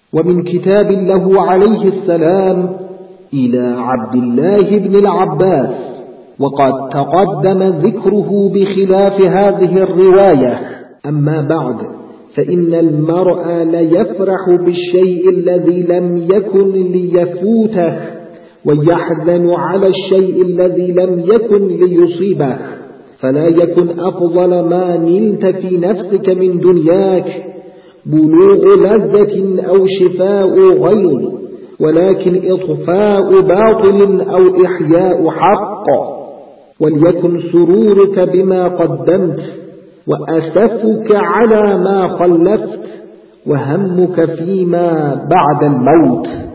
ومن كتاب له عليه السلام إلى عبد الله بن العباس. وقد تقدم ذكره بخلاف هذه الرواية. أما بعد، فإن المرء ليفرح بالشيء الذي لم يكن ليفوته، ويحزن على الشيء الذي لم يكن ليصيبه، فلا يكن أفضل ما نلت في نفسك من دنياك بلوغ لذة أو شفاء غير، ولكن إطفاء باطل أو إحياء حق. وليكن سرورك بما قدمت، وأسفك على ما خلفت، وهمك فيما بعد الموت.